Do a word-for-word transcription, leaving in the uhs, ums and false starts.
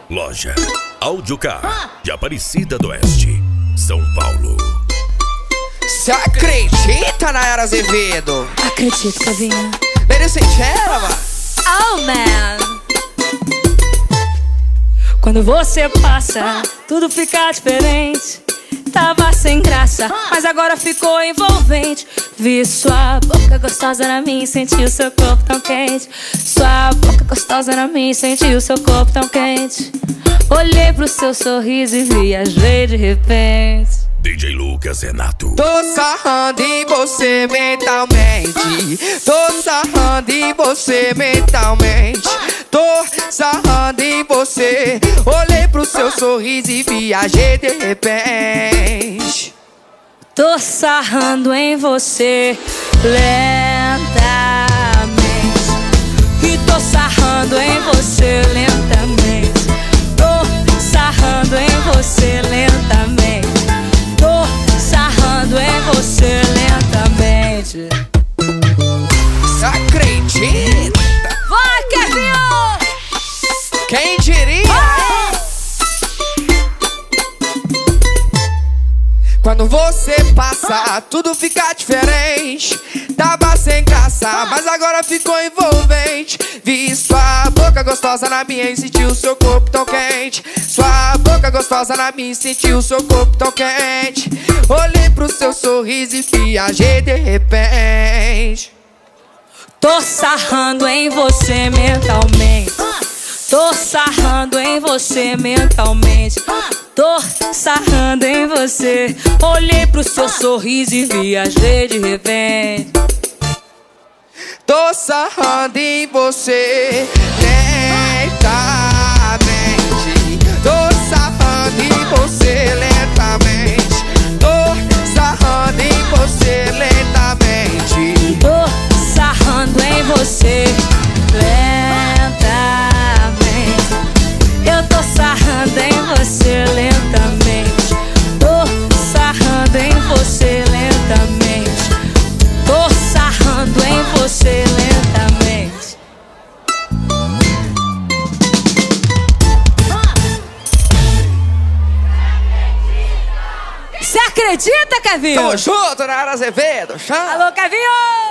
Loja Audiocar de Aparecida do Oeste, São Paulo. Cê acredita, Nayara Azevedo? Acredito, Kevinha. Ladies and gentlemen. Oh, man. Quando você passa, tudo fica diferente. Tava sem graça, mas agora ficou envolvente. Vi sua boca gostosa na minha e senti o seu corpo tão quente. Sua boca gostosa na minha e senti o seu corpo tão quente. Olhei pro seu sorriso e viajei de repente. D J Lucas Renato. Tô sarrando em você mentalmente. Tô sarrando em você mentalmente. Tô sarrando em você. Olhei pro seu sorriso e viajei de repente. Tô sarrando em você lentamente. E tô sarrando em você lentamente. Tô sarrando em você lentamente. Tô sarrando em você lentamente. Cê acredita? Vai, Kevinho! Quem diria? Quando você passa, tudo fica diferente. Tava sem graça, mas agora ficou envolvente. Vi sua boca gostosa na minha e senti o seu corpo tão quente. Sua boca gostosa na minha e senti o seu corpo tão quente. Olhei pro seu sorriso e viajei de repente. Tô sarrando em você mentalmente. Tô sarrando em você mentalmente. Tô sarrando em você. Olhei pro seu sorriso e viajei de repente. Tô sarrando em você lentamente. Tô sarrando em você lentamente. Tô sarrando em você lentamente. Tô sarrando em você lentamente. Eu tô sarrando em você lentamente. Tô sarrando em você lentamente. Tô sarrando em você lentamente. Cê acredita, Kevinho? Tamo junto, Nayara Azevedo. Chama. Alô, Kevinho!